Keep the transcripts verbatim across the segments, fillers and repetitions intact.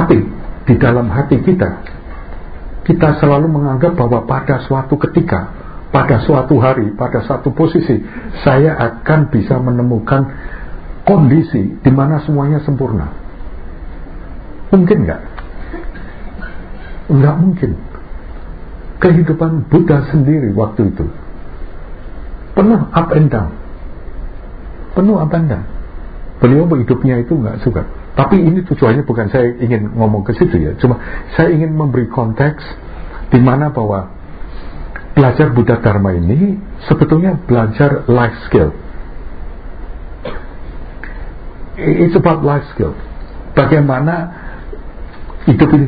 Tapi di dalam hati kita, kita selalu menganggap bahwa pada suatu ketika, pada suatu hari, pada suatu posisi, saya akan bisa menemukan kondisi di mana semuanya sempurna. Mungkin nggak? Nggak mungkin. Kehidupan Buddha sendiri waktu itu penuh up and down, penuh up and down. Beliau hidupnya itu nggak suka. Tapi ini tujuannya bukan saya ingin ngomong ke situ ya, cuma saya ingin memberi konteks di mana bahwa belajar Buddha Dharma ini sebetulnya belajar life skill. It's about life skill. Bagaimana hidup ini,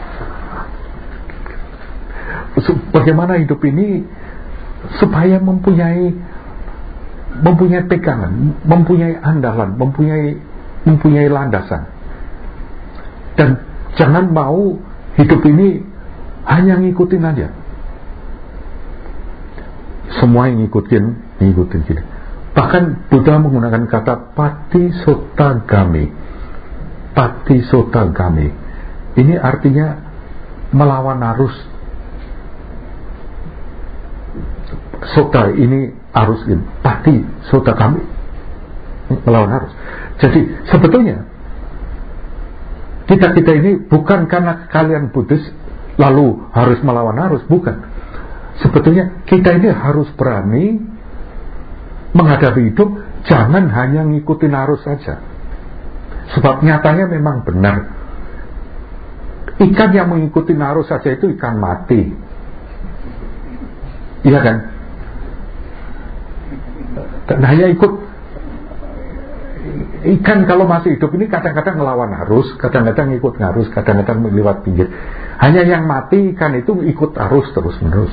bagaimana hidup ini supaya mempunyai mempunyai pegangan, mempunyai andalan, mempunyai mempunyai landasan. Dan jangan mau hidup ini hanya ngikutin aja. Semua yang ngikutin, ngikutin gini. Bahkan Buddha menggunakan kata Patisotagami. Patisotagami. Ini artinya melawan arus. Sota ini arus ini. Patisotagami, melawan arus. Jadi sebetulnya kita-kita ini bukan karena kalian Buddhis lalu harus melawan arus, bukan. Sebetulnya kita ini harus berani menghadapi hidup, jangan hanya ngikutin arus saja. Sebab nyatanya memang benar, ikan yang mengikuti arus saja itu ikan mati. Iya kan? Dan hanya ikut ikan kalau masih hidup ini kadang-kadang ngelawan arus, kadang-kadang ikut arus, kadang-kadang melewat pinggir. Hanya yang mati ikan itu ikut arus terus-menerus.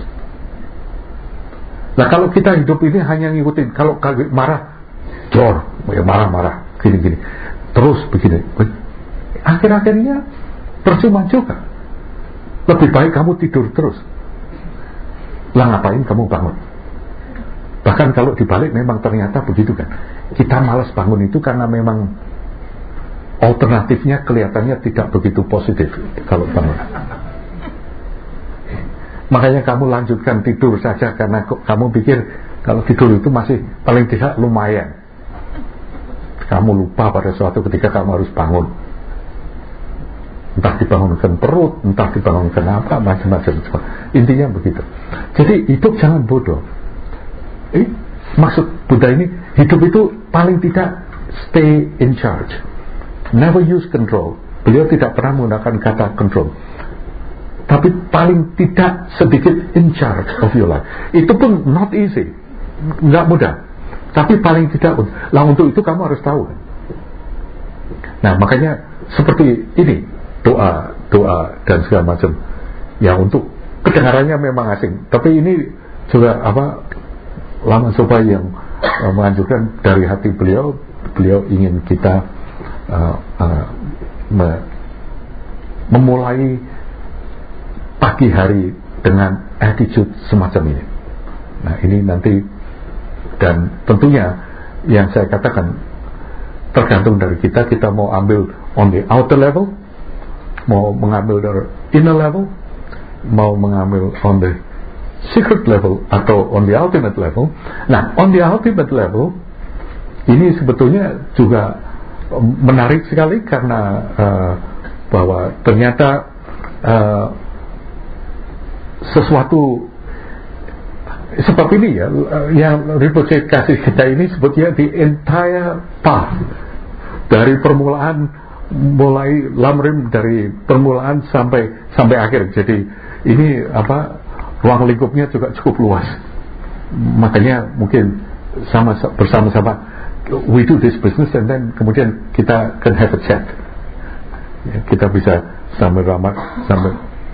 Nah kalau kita hidup ini hanya ngikutin, kalau marah, jor, ya marah-marah, gini-gini, terus begini, akhir-akhirnya percuma juga. Lebih baik kamu tidur terus. Lah ngapain kamu bangun? Bahkan kalau dibalik memang ternyata begitu kan. Kita malas bangun itu karena memang alternatifnya kelihatannya tidak begitu positif kalau bangun. Makanya kamu lanjutkan tidur saja karena kamu pikir kalau tidur itu masih paling tidak lumayan. Kamu lupa pada suatu ketika kamu harus bangun. Entah dibangunkan perut, entah dibangunkan apa, macam-macam. Intinya begitu. Jadi hidup jangan bodoh. Eh, maksud Buddha ini, hidup itu paling tidak stay in charge, never use control. Beliau tidak pernah menggunakan kata control, tapi paling tidak sedikit in charge of your life. Itu pun not easy, nggak mudah, tapi paling tidak. Lah untuk itu kamu harus tahu. Nah makanya seperti ini, doa, doa dan segala macam. Ya untuk kedengarannya memang asing, tapi ini juga apa? Lama Soba yang uh, menganjurkan dari hati beliau, beliau ingin kita uh, uh, me, memulai pagi hari dengan attitude semacam ini. Nah ini nanti, dan tentunya yang saya katakan tergantung dari kita, kita mau ambil on the outer level, mau mengambil dari inner level, mau mengambil on the secret level atau on the ultimate level. Nah, on the ultimate level ini sebetulnya juga menarik sekali karena uh, bahwa ternyata uh, sesuatu seperti ini ya, yang Rinpoche kasih kita ini sebetulnya the entire path dari permulaan, mulai lamrim dari permulaan sampai sampai akhir. Jadi ini apa, ruang lingkupnya juga cukup luas. Makanya mungkin sama bersama-sama we do this business and then kemudian kita can have a chat. Ya, kita bisa sambil ramah sambil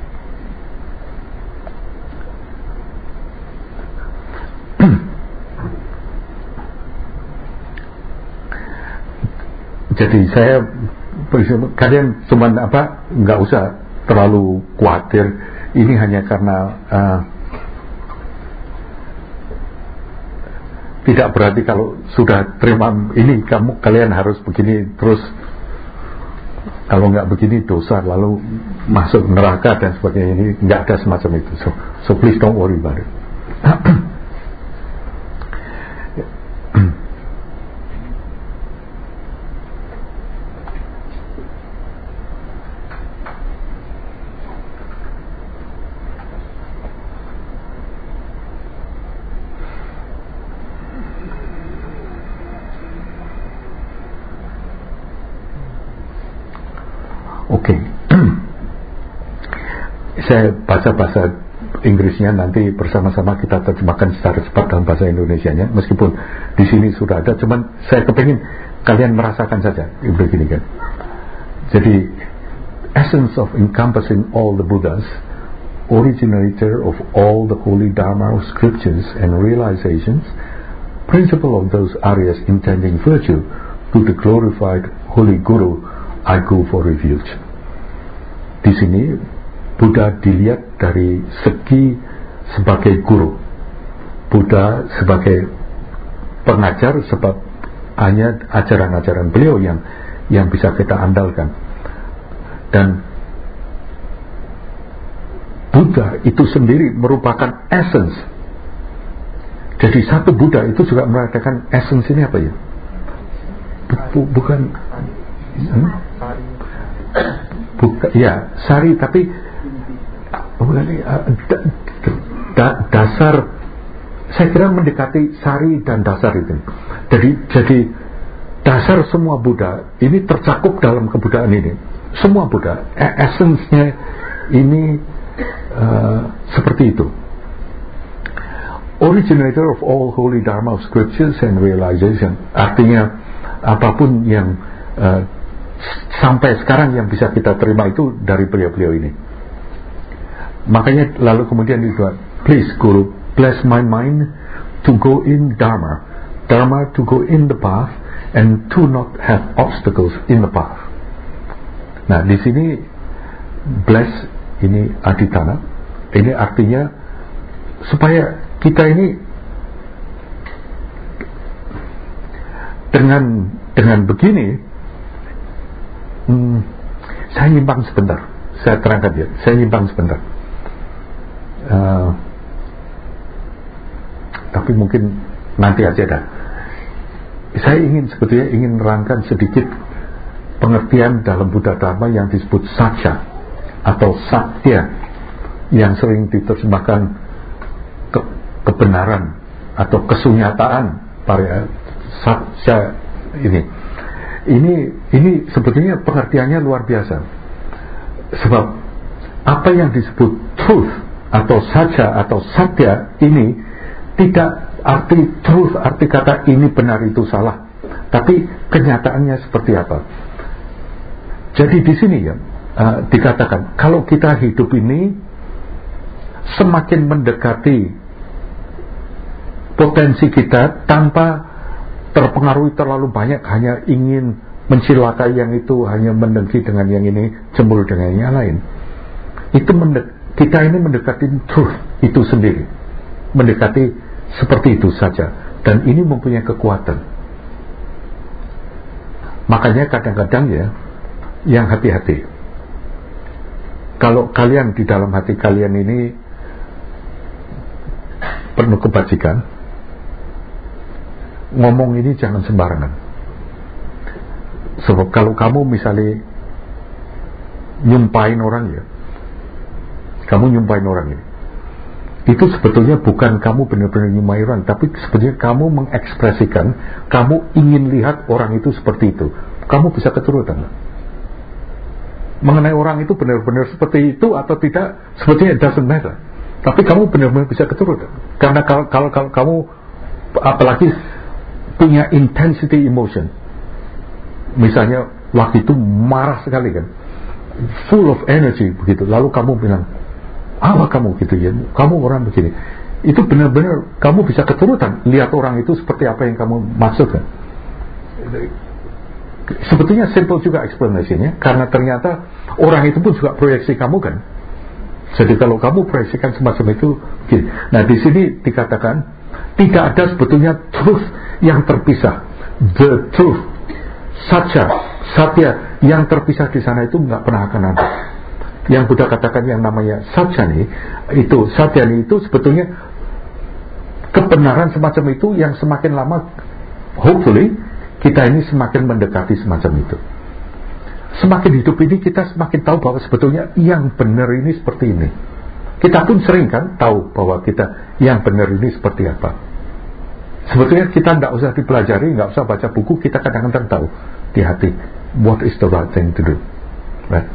jadi saya kalian cuman apa, nggak usah terlalu khawatir. Ini hanya karena uh, tidak berarti kalau sudah terima ini kamu kalian harus begini terus. kalau nggak begini dosa, lalu masuk neraka dan sebagainya. Ini nggak ada semacam itu. So, so please don't worry about it. Oke, okay. Saya baca bahasa Inggrisnya, nanti bersama-sama kita terjemahkan secara cepat dalam bahasa Indonesianya. Meskipun di sini sudah ada, cuman saya kepingin kalian merasakan saja begini kan. Jadi, essence of encompassing all the Buddhas, originator of all the holy Dharma scriptures and realizations, principle of those areas intending virtue to the glorified holy Guru, I go for refuge. Di sini Buddha dilihat dari segi sebagai guru, Buddha sebagai pengajar, sebab hanya ajaran-ajaran beliau yang yang bisa kita andalkan. Dan Buddha itu sendiri merupakan essence. Jadi satu Buddha itu juga merupakan essence. Ini apa ya? Bukan hmm? Bukan, ya, sari, tapi bukan, uh, da, da, dasar. Saya kira mendekati sari dan dasar itu. Jadi, jadi dasar semua Buddha ini tercakup dalam kebudayaan ini. Semua Buddha, essence-nya ini uh, seperti itu. Originator of all holy Dharma scriptures and realization, artinya apapun yang uh, sampai sekarang yang bisa kita terima itu dari beliau-beliau ini. Makanya lalu kemudian dibuat, please Guru, bless my mind to go in Dharma, Dharma to go in the path, and to not have obstacles in the path. Nah di sini bless ini aditana, ini artinya supaya kita ini dengan dengan begini. Hmm, saya nyimpang sebentar, saya terangkan ya, saya nyimpang sebentar. Uh, tapi mungkin nanti aja dah. Saya ingin sebetulnya ingin menerangkan sedikit pengertian dalam Buddha Dharma yang disebut satya atau satya, yang sering diterjemahkan ke, kebenaran atau kesunyataan para satya ini. Ini ini sebetulnya pengertiannya luar biasa. Sebab apa yang disebut truth atau satya atau satya ini tidak arti truth, arti kata ini benar itu salah, tapi kenyataannya seperti apa. Jadi di sini ya uh, dikatakan kalau kita hidup ini semakin mendekati potensi kita tanpa terpengaruhi terlalu banyak, hanya ingin mencilakai yang itu, hanya mendengki dengan yang ini, cemburu dengan yang lain. Itu mendek, kita ini mendekati truth itu sendiri, mendekati seperti itu saja, dan ini mempunyai kekuatan. Makanya kadang-kadang ya, yang hati-hati. Kalau kalian di dalam hati kalian ini penuh kebajikan, ngomong ini jangan sembarangan. Sebab kalau kamu misalnya nyumpahin orang ya, kamu nyumpahin orang ini, itu sebetulnya bukan kamu benar-benar nyumpahin orang, tapi sebetulnya kamu mengekspresikan, kamu ingin lihat orang itu seperti itu. Kamu bisa keturutan. Mengenai orang itu benar-benar seperti itu atau tidak, sebetulnya it doesn't matter. Tapi kamu benar-benar bisa keturutan. Karena kalau, kalau, kalau kamu apalagi punya intensity emotion, misalnya waktu itu marah sekali kan, full of energy begitu, lalu kamu bilang apa kamu gitu ya, kamu orang begini, itu benar-benar kamu bisa keturutan lihat orang itu seperti apa yang kamu maksudkan. Sebetulnya simple juga explanation-nya, karena ternyata orang itu pun juga proyeksi kamu kan. Jadi kalau kamu proyeksikan semacam itu begini. Nah di sini dikatakan tidak ada sebetulnya truth yang terpisah. The truth, satya, satya Yang terpisah di sana itu nggak pernah akan ada. Yang Buddha katakan yang namanya Satyani, itu Satyani itu sebetulnya kebenaran semacam itu yang semakin lama, hopefully kita ini semakin mendekati semacam itu. Semakin hidup ini kita semakin tahu bahwa sebetulnya yang benar ini seperti ini. Kita pun sering kan tahu bahwa kita yang benar ini seperti apa. Sebetulnya kita tidak usah dipelajari, nggak usah baca buku, kita kadang-kadang tahu di hati what is the right thing to do, right?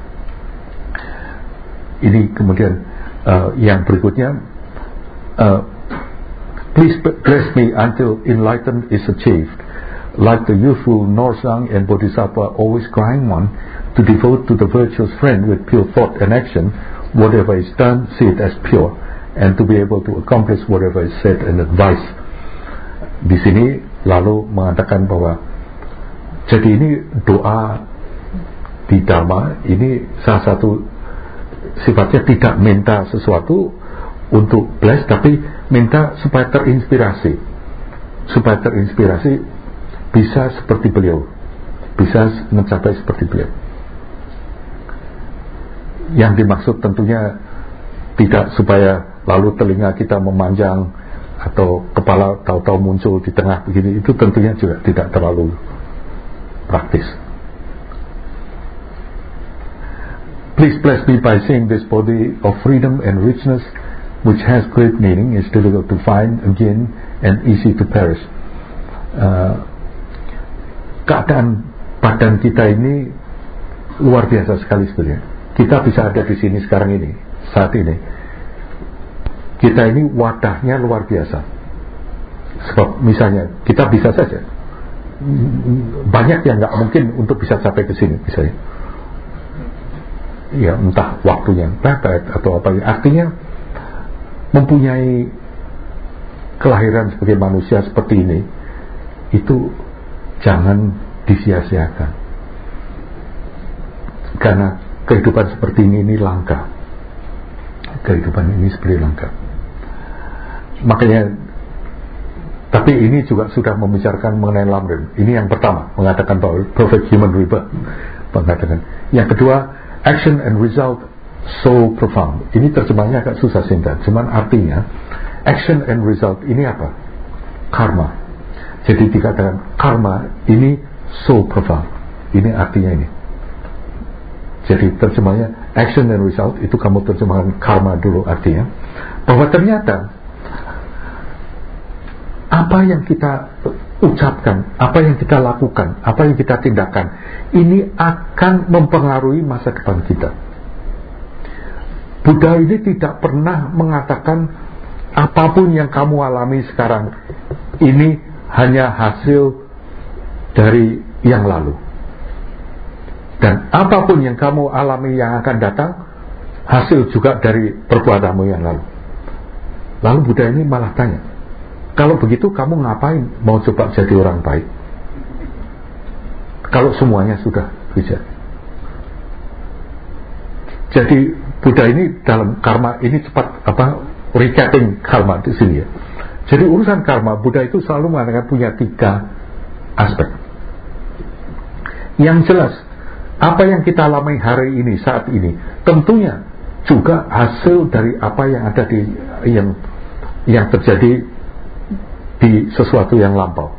Ini kemudian uh, yang berikutnya, uh, please bless me until enlightenment is achieved, like the youthful Norsang and Bodhisattva always crying one to devote to the virtuous friend with pure thought and action. Whatever is done, see it as pure, and to be able to accomplish whatever is said and advised. Di sini lalu mengatakan bahwa jadi ini doa di Dharma ini salah satu sifatnya tidak minta sesuatu untuk bless, tapi minta supaya terinspirasi, supaya terinspirasi bisa seperti beliau, bisa mencapai seperti beliau. Yang dimaksud tentunya tidak supaya lalu telinga kita memanjang atau kepala tahu-tahu muncul di tengah begini, itu tentunya juga tidak terlalu praktis. Please bless me by seeing this body of freedom and richness, which has great meaning, is difficult to find again and easy to perish. Uh, keadaan badan kita ini luar biasa sekali sebenarnya. Kita bisa ada di sini sekarang ini, saat ini. Kita ini wadahnya luar biasa. Sebab misalnya kita bisa saja, banyak yang nggak mungkin untuk bisa sampai ke sini, misalnya. Ya entah waktunya mepet atau apa. Artinya mempunyai kelahiran sebagai manusia seperti ini itu jangan disia-siakan, karena kehidupan seperti ini ini langka. Kehidupan ini seperti langka. Makanya, tapi ini juga sudah membicarakan mengenai Lamrim. Ini yang pertama, mengatakan bahwa perfect human rebirth, mengatakan. Yang kedua, action and result so profound. Ini terjemahnya agak susah singkat, cuman artinya action and result ini apa? Karma. Jadi dikatakan karma ini so profound. Ini artinya ini. Jadi terjemahnya action and result, itu kamu terjemahkan karma dulu, artinya bahwa ternyata apa yang kita ucapkan, apa yang kita lakukan, apa yang kita tindakan, ini akan mempengaruhi masa depan kita. Buddha ini tidak pernah mengatakan apapun yang kamu alami sekarang ini hanya hasil dari yang lalu, dan apapun yang kamu alami yang akan datang hasil juga dari perbuatanmu yang lalu. Lalu Buddha ini malah tanya, kalau begitu kamu ngapain mau coba jadi orang baik kalau semuanya sudah bisa? Jadi Buddha ini dalam karma ini cepat apa recapping karma di sini ya. Jadi urusan karma, Buddha itu selalu mengatakan punya tiga aspek. Yang jelas, apa yang kita alami hari ini, saat ini, tentunya juga hasil dari apa yang ada di yang yang terjadi di sesuatu yang lampau.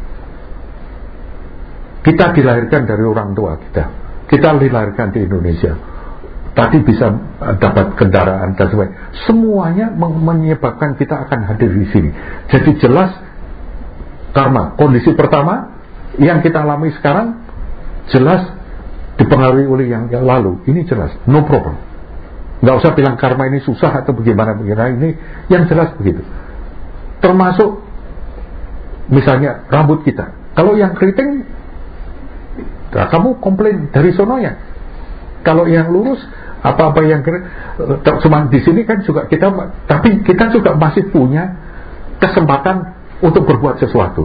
Kita dilahirkan dari orang tua kita. Kita dilahirkan di Indonesia. Tadi bisa dapat kendaraan dan sebagainya. Semuanya menyebabkan kita akan hadir di sini. Jadi jelas karma. Kondisi pertama yang kita alami sekarang jelas dipengaruhi oleh yang, yang lalu. Ini jelas, no problem. Nggak usah bilang karma ini susah atau bagaimana bagaimana. Ini yang jelas begitu. Termasuk misalnya rambut kita. Kalau yang keriting, nah, kamu komplain dari sononya. Kalau yang lurus, apa-apa yang kering, cuma di sini kan juga kita, tapi kita juga masih punya kesempatan untuk berbuat sesuatu.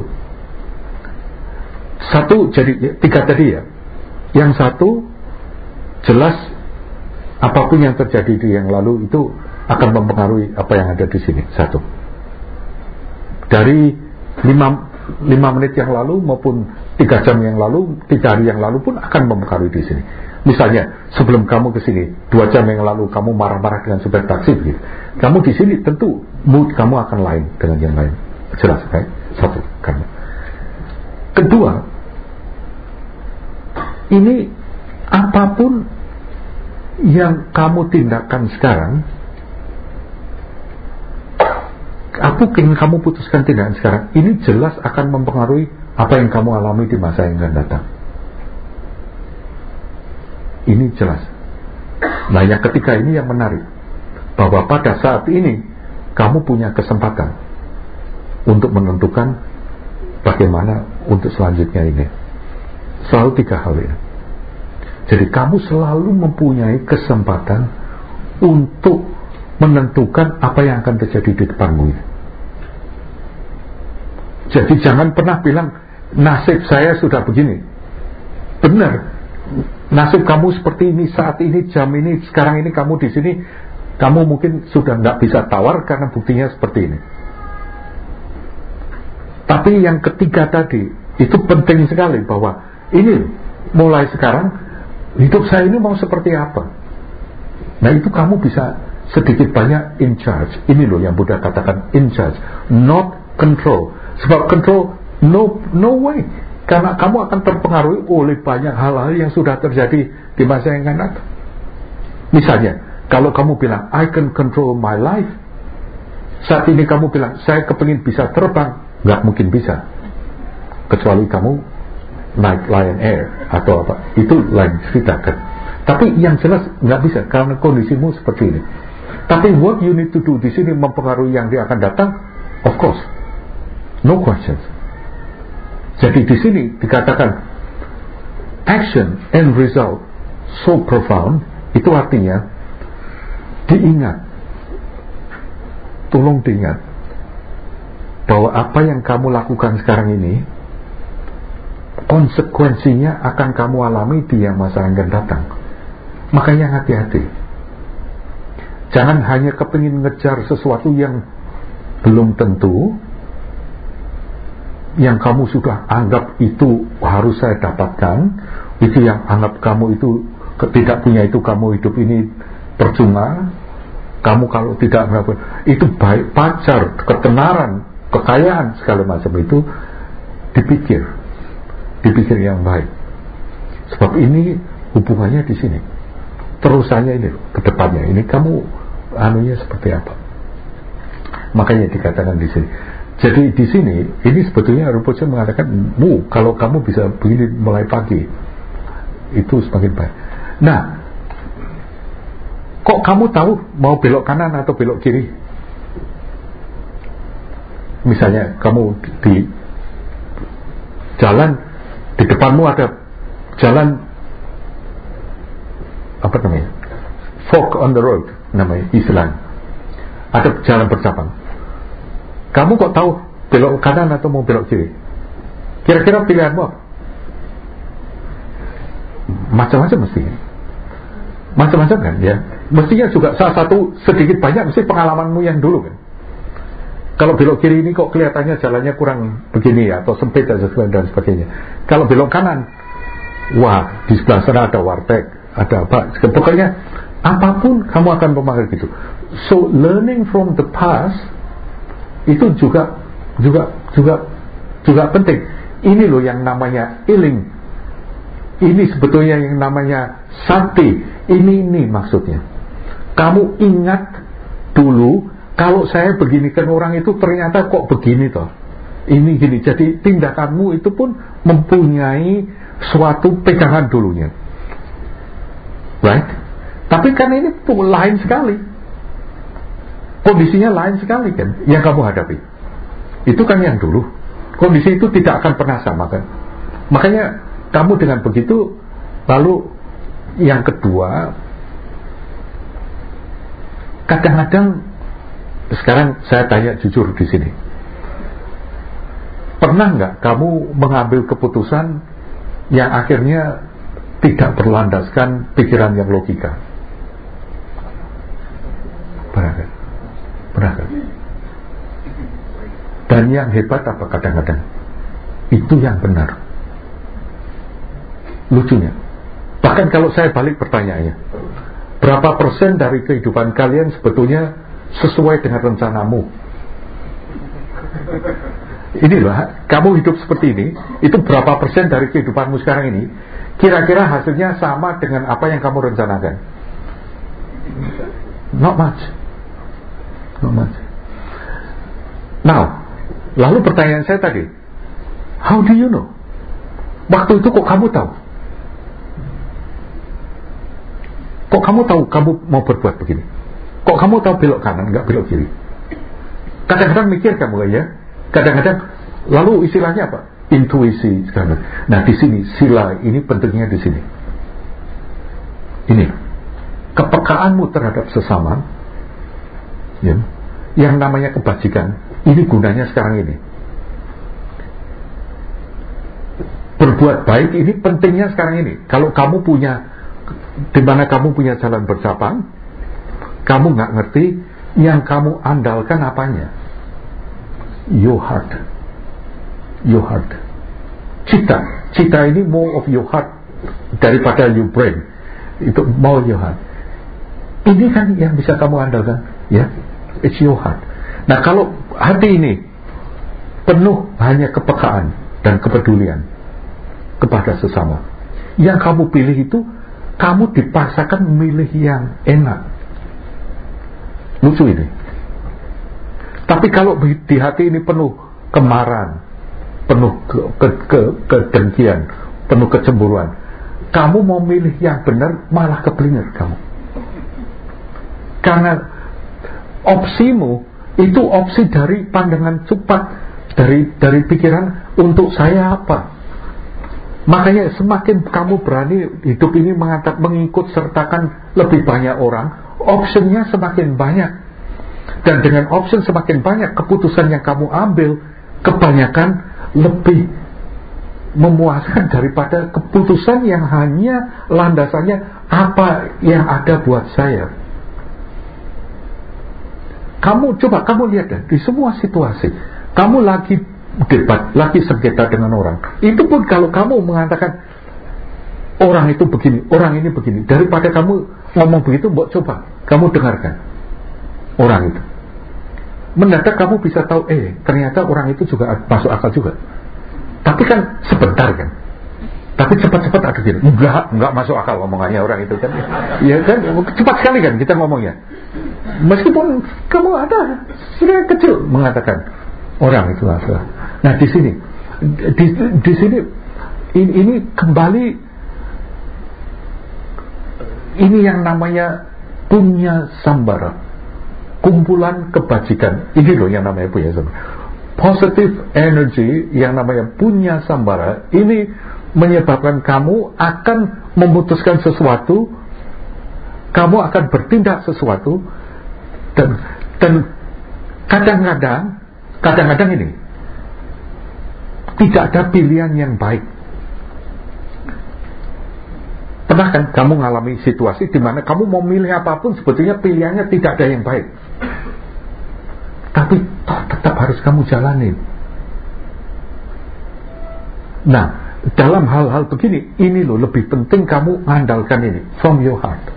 Satu, jadi tiga tadi ya. Yang satu, jelas apapun yang terjadi di yang lalu itu akan mempengaruhi apa yang ada di sini. Satu. Dari lima, lima menit yang lalu maupun tiga jam yang lalu, tiga hari yang lalu pun akan mempengaruhi di sini. Misalnya sebelum kamu ke sini, dua jam yang lalu kamu marah-marah dengan supir taksi begitu. Kamu di sini tentu mood kamu akan lain dengan yang lain. Jelas, kan? Satu, karena. Kedua, ini apapun yang kamu tindakan sekarang, apapun yang kamu putuskan tindakan sekarang, ini jelas akan mempengaruhi apa yang kamu alami di masa yang akan datang. Ini jelas. Nah, yang ketiga ini yang menarik, bahwa pada saat ini kamu punya kesempatan untuk menentukan bagaimana untuk selanjutnya ini. Selalu tiga hal ini. Jadi kamu selalu mempunyai kesempatan untuk menentukan apa yang akan terjadi di depanmu ini. Jadi jangan pernah bilang nasib saya sudah begini. Benar, nasib kamu seperti ini saat ini, jam ini, sekarang ini kamu di sini, kamu mungkin sudah nggak bisa tawar karena buktinya seperti ini. Tapi yang ketiga tadi itu penting sekali, bahwa ini mulai sekarang hidup saya ini mau seperti apa. Nah, itu kamu bisa sedikit banyak in charge. Ini loh yang Buddha katakan in charge, not control. Sebab control no no way, karena kamu akan terpengaruhi oleh banyak hal-hal yang sudah terjadi di masa yang akan datang. Misalnya, kalau kamu bilang I can control my life, saat ini kamu bilang saya kepingin bisa terbang, nggak mungkin bisa, kecuali kamu naik Lion Air atau apa, itu lain cerita kan. Tapi yang jelas nggak bisa karena kondisimu seperti ini. Tapi what you need to do di sini mempengaruhi yang dia akan datang, of course, no questions. Jadi di sini dikatakan action and result so profound, itu artinya diingat, tolong diingat bahwa apa yang kamu lakukan sekarang ini konsekuensinya akan kamu alami di yang masa yang akan datang. Makanya hati-hati, jangan hanya kepingin ngejar sesuatu yang belum tentu, yang kamu sudah anggap itu harus saya dapatkan, itu yang anggap kamu itu tidak punya, itu kamu hidup ini percuma. Kamu kalau tidak melakukan itu, baik pacar, ketenaran, kekayaan, segala macam itu dipikir dipikir yang baik, sebab ini hubungannya di sini, terusannya ini ke depannya ini kamu anunya seperti apa. Makanya dikatakan di sini. Jadi di sini ini sebetulnya Rinpoche mengatakan, mu kalau kamu bisa begini mulai pagi itu semakin baik. Nah, kok kamu tahu mau belok kanan atau belok kiri? Misalnya kamu di jalan, di depanmu ada jalan apa namanya, fork on the road namanya istilahnya, ada jalan bercabang. Kamu kok tahu belok kanan atau mau belok kiri? Kira-kira pilihanmu apa? Macam-macam mestinya, macam-macam kan ya. Mestinya juga salah satu sedikit banyak mesti pengalamanmu yang dulu kan. Kalau belok kiri ini kok kelihatannya jalannya kurang begini atau sempit dan sebagainya. Kalau belok kanan, wah di sebelah sana ada warteg, ada apa. Pokoknya apapun kamu akan memakai gitu. So learning from the past itu juga juga juga juga penting. Ini loh yang namanya iling. Ini sebetulnya yang namanya sati. Ini ini maksudnya. Kamu ingat dulu, kalau saya beginikan orang itu ternyata kok begini toh. Ini gini. Jadi tindakanmu itu pun mempunyai suatu pegangan dulunya. Right? Tapi kan ini pun lain sekali. Kondisinya lain sekali kan yang kamu hadapi. Itu kan yang dulu. Kondisi itu tidak akan pernah sama kan. Makanya kamu dengan begitu, lalu yang kedua, kadang-kadang sekarang saya tanya jujur di sini, pernah nggak kamu mengambil keputusan yang akhirnya tidak berlandaskan pikiran yang logika? Pernah kan? Pernah kan? Dan yang hebat apa kadang-kadang? Itu yang benar. Lucunya, bahkan kalau saya balik pertanyaannya, berapa persen dari kehidupan kalian sebetulnya sesuai dengan rencanamu? Ini loh, kamu hidup seperti ini, itu berapa persen dari kehidupanmu sekarang ini kira-kira hasilnya sama dengan apa yang kamu rencanakan? Not much. Not much. Now, lalu pertanyaan saya tadi, how do you know? Waktu itu kok kamu tahu? Kok kamu tahu kamu mau berbuat begini? Kok kamu tahu belok kanan, nggak belok kiri? Kadang-kadang mikir kamu ya, kadang-kadang lalu istilahnya apa? Intuisi sekarang. Nah di sini sila ini pentingnya di sini. Ini kepekaanmu terhadap sesama, ya, yang namanya kebajikan. Ini gunanya sekarang ini. Berbuat baik ini pentingnya sekarang ini. Kalau kamu punya, di mana kamu punya jalan bercabang, kamu nggak ngerti, yang kamu andalkan apanya? Your heart. Your heart. Cita. Cita ini more of your heart daripada your brain. Itu more your heart. Ini kan yang bisa kamu andalkan, ya. It's your heart. Nah kalau hati ini penuh hanya kepekaan dan kepedulian kepada sesama, yang kamu pilih itu, kamu dipaksakan memilih yang enak. Lucu ini. Tapi kalau di hati ini penuh kemarahan, penuh ke, ke, ke, kedengkian, penuh kecemburuan, kamu mau milih yang benar malah keblinger kamu. Karena opsimu itu opsi dari pandangan cepat, dari dari pikiran untuk saya apa. Makanya semakin kamu berani hidup ini mengangkat, mengikut sertakan lebih banyak orang, optionnya semakin banyak. Dan dengan option semakin banyak, keputusan yang kamu ambil kebanyakan lebih memuaskan daripada keputusan yang hanya landasannya apa yang ada buat saya. Kamu coba kamu lihat ya, di semua situasi kamu lagi debat, lagi sengketa dengan orang, itu pun kalau kamu mengatakan orang itu begini, orang ini begini, daripada kamu ngomong begitu, mbok coba kamu dengarkan orang itu, mendadak kamu bisa tahu, eh ternyata orang itu juga masuk akal juga. Tapi kan sebentar kan, tapi cepat-cepat ada gini, enggak, enggak masuk akal omongannya orang itu kan. Ya kan, cepat sekali kan kita ngomongnya. Meskipun kamu ada sudah kecil mengatakan orang itu asal. Nah di sini, di, di sini ini, ini kembali, ini yang namanya punya sambara, kumpulan kebajikan. Ini loh yang namanya punya sambara. Positive energy yang namanya punya sambara ini menyebabkan kamu akan memutuskan sesuatu, kamu akan bertindak sesuatu, dan dan kadang-kadang kadang-kadang ini tidak ada pilihan yang baik. Pernah kan kamu mengalami situasi di mana kamu mau milih apapun sebetulnya pilihannya tidak ada yang baik, tapi tetap harus kamu jalani. Nah, dalam hal-hal begini, ini loh lebih penting kamu mengandalkan ini from your heart.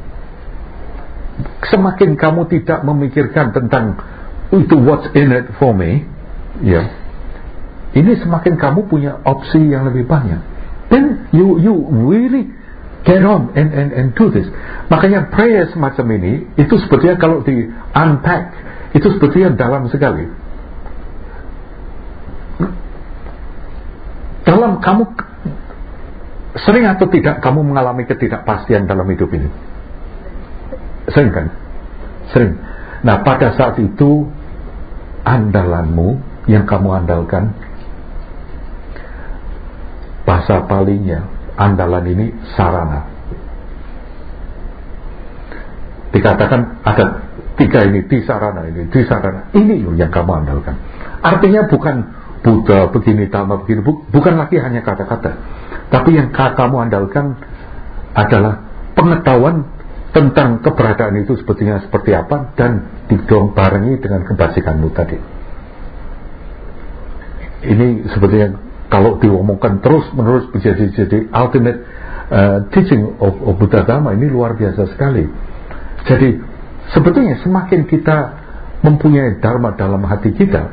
Semakin kamu tidak memikirkan tentang itu what's in it for me, ya, ini semakin kamu punya opsi yang lebih banyak. Then you you really get on and and and do this. Makanya prayer semacam ini itu sebetulnya kalau di unpack itu sebetulnya dalam sekali. Dalam kamu sering atau tidak kamu mengalami ketidakpastian dalam hidup ini? Sering kan? Sering. Nah pada saat itu andalanmu yang kamu andalkan, bahasa palingnya andalan ini sarana. Dikatakan ada tiga ini, di sarana ini, di sarana ini loh yang kamu andalkan. Artinya bukan Buddha begini, Dhamma begini, bukan lagi hanya kata-kata, tapi yang kamu andalkan adalah pengetahuan tentang keberadaan itu sebetulnya seperti apa, dan didong barengi dengan kebajikanmu tadi. Ini sebetulnya kalau diomongkan terus menerus menjadi jadi ultimate uh, teaching of, of Buddha Dhamma, ini luar biasa sekali. Jadi sebetulnya semakin kita mempunyai Dharma dalam hati kita,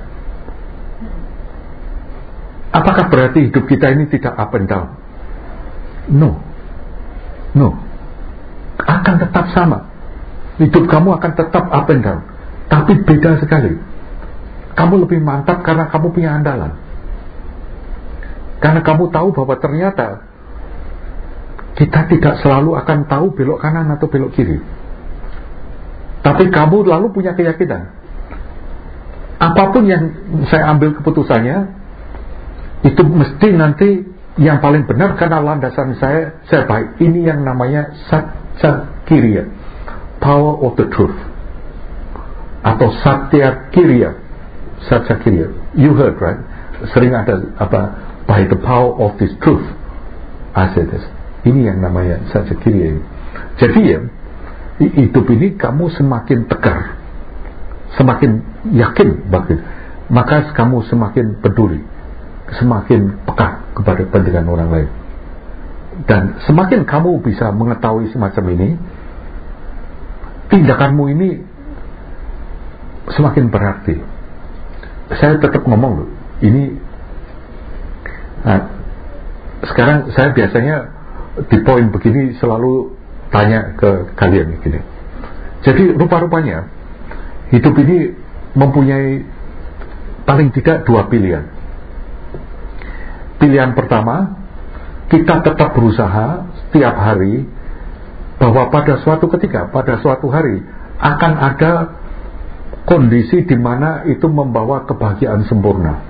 apakah berarti hidup kita ini tidak up and down? No, no, akan tetap sama. Hidup kamu akan tetap up and down, tapi beda sekali. Kamu lebih mantap karena kamu punya andalan, karena kamu tahu bahwa ternyata kita tidak selalu akan tahu belok kanan atau belok kiri, tapi kamu lalu punya keyakinan apapun yang saya ambil keputusannya itu mesti nanti yang paling benar karena landasan saya saya baik. Ini yang namanya Satya Kiriya, power of the truth, atau Satya Kiriya. Satya Kiriya, you heard right? Sering ada apa, by the power of this truth, I said this. Ini yang namanya Satya Kiriya. Jadi ya, hidup ini kamu semakin tegar, semakin yakin bahkan, maka kamu semakin peduli, semakin peka kepada kepentingan orang lain. Dan semakin kamu bisa mengetahui semacam ini, tindakanmu ini semakin berarti. Saya tetap ngomong loh, ini nah, sekarang saya biasanya di poin begini selalu tanya ke kalian begini. Jadi rupa-rupanya hidup ini mempunyai paling tidak dua pilihan. Pilihan pertama, kita tetap berusaha setiap hari bahwa pada suatu ketika, pada suatu hari akan ada kondisi di mana itu membawa kebahagiaan sempurna.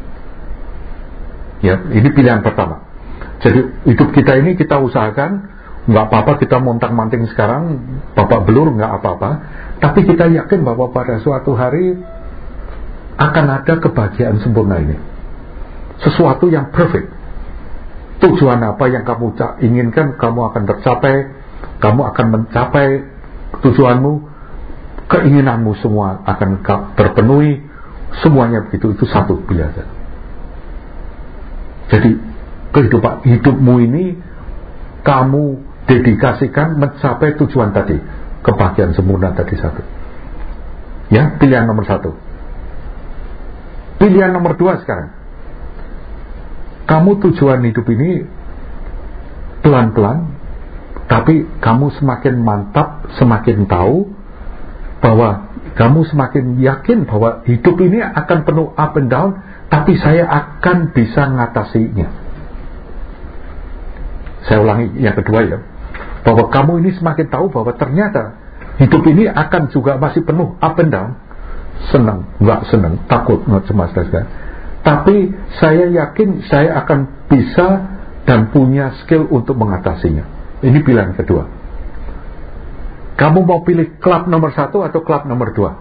Ya, ini pilihan pertama. Jadi hidup kita ini kita usahakan, nggak apa-apa kita montang-manting sekarang, bapak belur nggak apa-apa, tapi kita yakin bahwa pada suatu hari akan ada kebahagiaan sempurna ini, sesuatu yang perfect. Tujuan apa yang kamu inginkan, kamu akan tercapai, kamu akan mencapai tujuanmu, keinginanmu semua akan terpenuhi, semuanya begitu. Itu satu pilihan. Jadi kehidupan hidupmu ini kamu dedikasikan mencapai tujuan tadi, kebahagiaan sempurna tadi satu. Ya, pilihan nomor satu. Pilihan nomor dua sekarang, kamu tujuan hidup ini pelan-pelan, tapi kamu semakin mantap, semakin tahu bahwa kamu semakin yakin bahwa hidup ini akan penuh up and down, tapi saya akan bisa mengatasinya. Saya ulangi yang kedua ya, bahwa kamu ini semakin tahu bahwa ternyata hidup ini akan juga masih penuh up and down, senang, nggak senang, takut, nggak cemas dan sebagainya. Tapi saya yakin saya akan bisa dan punya skill untuk mengatasinya. Ini pilihan kedua. Kamu mau pilih klub nomor satu atau klub nomor dua?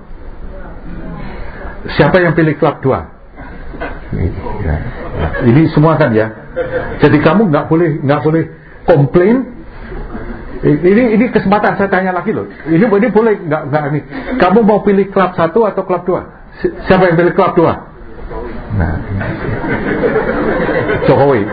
Siapa yang pilih klub dua? Ini, ya, ya. Ini semua kan ya. Jadi kamu nggak boleh nggak boleh komplain. Ini ini kesempatan saya tanya lagi loh. Ini ini boleh nggak nggak ini? Kamu mau pilih klub satu atau klub dua? Siapa yang pilih klub dua? Nah, Jokowi.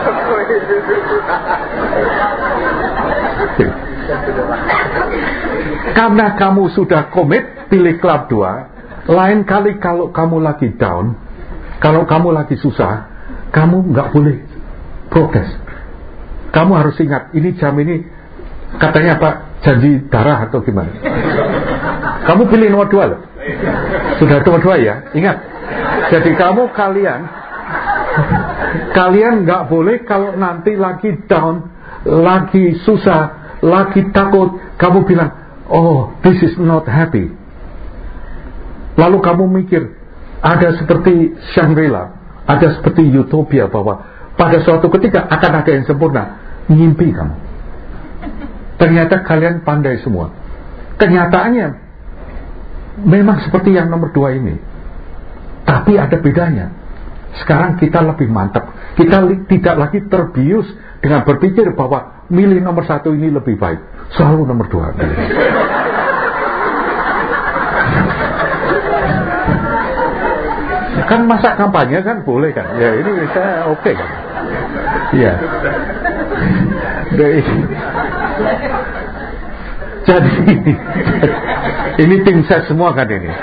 Karena kamu sudah komit pilih klub dua, lain kali kalau kamu lagi down, kalau kamu lagi susah, kamu nggak boleh protes. Kamu harus ingat, ini jam ini katanya apa, janji darah atau gimana. Kamu pilih nomor dua loh. Sudah nomor dua ya, ingat. Jadi kamu kalian kalian nggak boleh kalau nanti lagi down, lagi susah, lagi takut, kamu bilang, oh, this is not happy. Lalu kamu mikir, ada seperti Shangri-La, ada seperti utopia bahwa pada suatu ketika akan ada yang sempurna. Ngimpi kamu. Ternyata kalian pandai semua. Kenyataannya memang seperti yang nomor dua ini, tapi ada bedanya. Sekarang kita lebih mantap. Kita li- tidak lagi terbius dengan berpikir bahwa milih nomor satu ini lebih baik. Selalu nomor dua. Kan masa kampanye kan boleh kan? Ya ini saya oke okay, kan? Iya. Jadi ini tim set semua kan ini.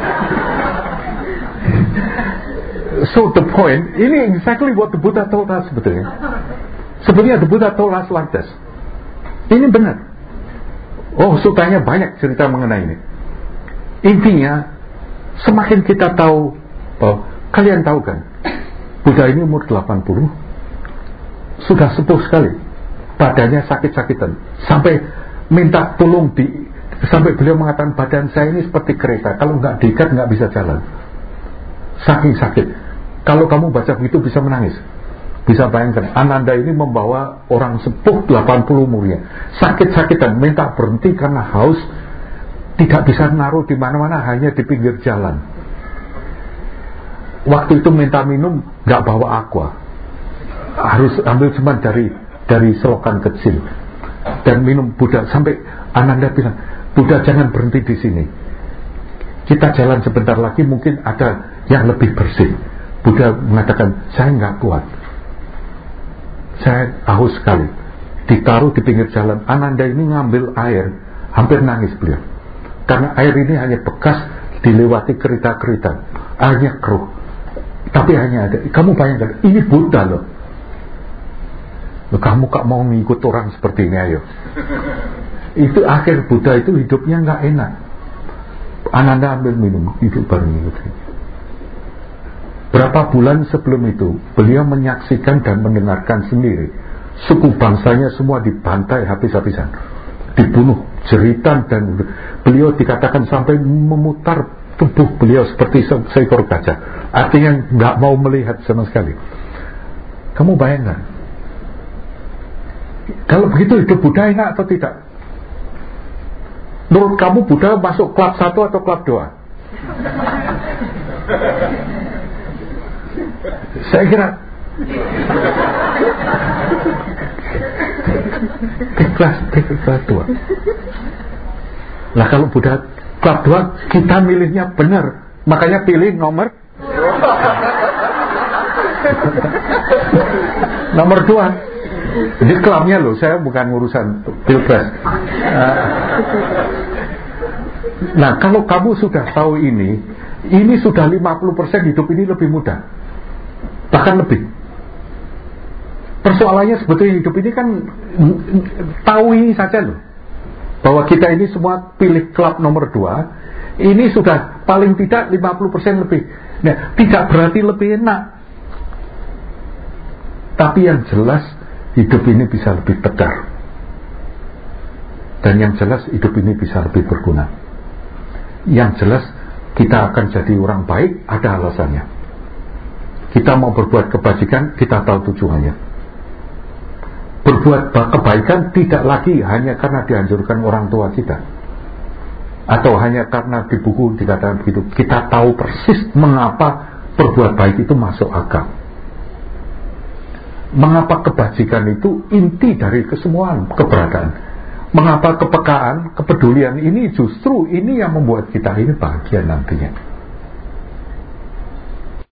So the point, ini exactly what the Buddha told us sebetulnya. Sebenarnya the Buddha told us like this. Ini benar. Oh, sutanya banyak cerita mengenai ini. Intinya, semakin kita tahu, oh, kalian tahu kan, Buddha ini umur delapan puluh, sudah sepuh sekali, badannya sakit-sakitan, sampai minta tolong di, sampai beliau mengatakan badan saya ini seperti kereta, kalau nggak diikat nggak bisa jalan, saking sakit. Kalau kamu baca begitu bisa menangis. Bisa bayangkan, Ananda ini membawa orang sepuh delapan puluh umurnya, sakit-sakitan, minta berhenti karena haus, tidak bisa naruh di mana-mana, hanya di pinggir jalan. Waktu itu minta minum, nggak bawa aqua, harus ambil cuma dari dari selokan kecil dan minum. Buddha sampai Ananda bilang, Buddha jangan berhenti di sini, kita jalan sebentar lagi mungkin ada yang lebih bersih. Buddha mengatakan, saya nggak kuat, saya haus sekali. Ditaruh di pinggir jalan. Ananda ini ngambil air, hampir nangis beliau, karena air ini hanya bekas dilewati kereta-kereta, airnya keruh, tapi hanya ada. Kamu bayangkan, ini Buddha loh. Kamu gak mau ngikut orang seperti ini, ayo. Itu akhir Buddha itu hidupnya nggak enak. Ananda ambil minum, hidup baru ngikut. Berapa bulan sebelum itu, beliau menyaksikan dan mendengarkan sendiri suku bangsanya semua dibantai habis-habisan, dibunuh, jeritan, dan beliau dikatakan sampai memutar tubuh beliau seperti se seekor gajah. Artinya nggak mau melihat sama sekali. Kamu bayangkan, kalau begitu hidup Buddha enak atau tidak? Menurut kamu Buddha masuk klub satu atau klub dua? Saya kira kelas kelas dua. Nah kalau Buddha klub dua, kita milihnya benar, makanya pilih nomor nomor dua. Jadi klubnya loh, saya bukan urusan pilpres. Nah kalau kamu sudah tahu ini, ini sudah lima puluh persen hidup ini lebih mudah, bahkan lebih. Persoalannya sebetulnya hidup ini kan tahu ini saja loh, bahwa kita ini semua pilih klub nomor dua. Ini sudah paling tidak lima puluh persen lebih. Nah, tidak berarti lebih enak, tapi yang jelas hidup ini bisa lebih tegar, dan yang jelas hidup ini bisa lebih berguna. Yang jelas kita akan jadi orang baik, ada alasannya. Kita mau berbuat kebajikan, kita tahu tujuannya. Berbuat kebaikan tidak lagi hanya karena dianjurkan orang tua kita, atau hanya karena di buku dikatakan begitu. Kita tahu persis mengapa berbuat baik itu masuk akal, mengapa kebajikan itu inti dari kesemuaan keberadaan, mengapa kepekaan, kepedulian ini justru ini yang membuat kita ini bahagia nantinya.